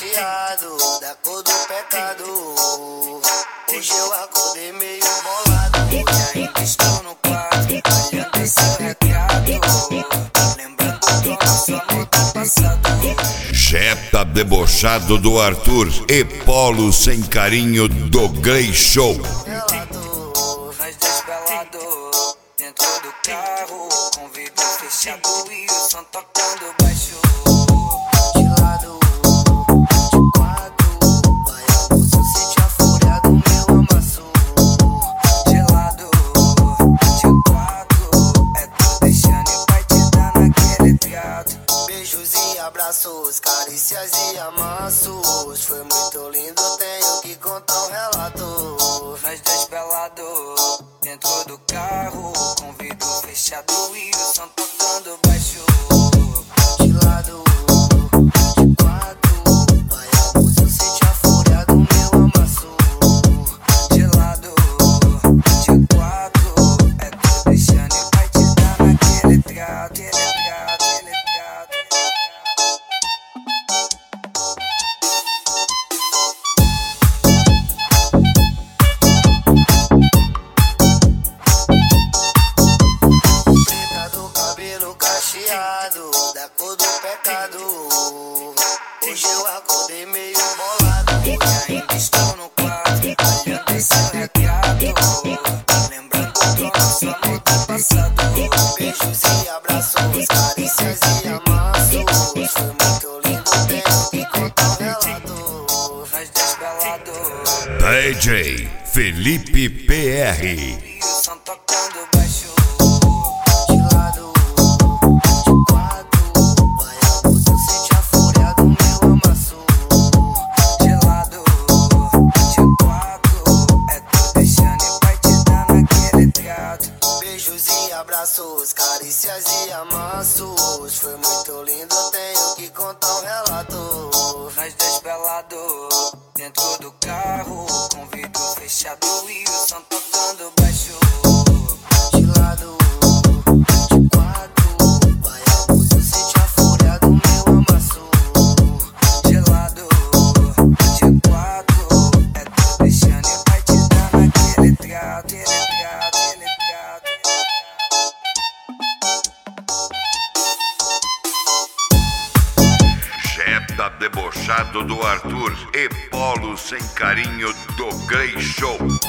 cacheado, da cor do pecado. Hoje eu acordei meio bolado e ainda estou no quarto, olhando seu retrato, lembrando do nosso amor do passado. Jetta debochado do Arthur e Polo sem carinho do Grey Show. Relato, nós dois pelados, dentro do carro, com vidro fechado e o som tocando baixo. De lado, de quatro, vai abuso, sente a fúria do meu amasso. De lado, de quatro, é tu deixando e vai te dar naquele trato. Beijos e abraços, carícias e amassos, foi muito lindo, tenho que contar um relato. Nós dois pelados, dentro do carro, com vidro fechado e o som tocando baixo. De lado, de quatro, vai abuso, sente a fúria do meu amasso. De lado, de quatro, é tu deixando e vai te dar naquele trato. Da cor do pecado. Hoje eu acordei meio bolado e ainda estou no quarto, olhando seu retrato, lembrando do nosso amor do passado. Beijos e abraços, carícias e amassos, foi muito lindo, tenho que contar um relato. Nós dois pelados, DJ Felipe PR. e o som tocando baixo. De lado, de quatro, vai abuso, sente a fúria do meu amasso. De lado, de quatro, é tu deixando e vai te dar naquele trato. Beijos e abraços, carícias e amassos, foi muito lindo, tenho que contar um relato. Nós dois pelados, dentro do carro, com vidro fechado e o som tocando baixo. De lado, de quatro, vai abuso, sente a fúria do meu amasso. De lado, de quatro, é tu deixando e vai te dar naquele trato. Jetta debochado do Arthur e Polo sem carinho do Grey Show.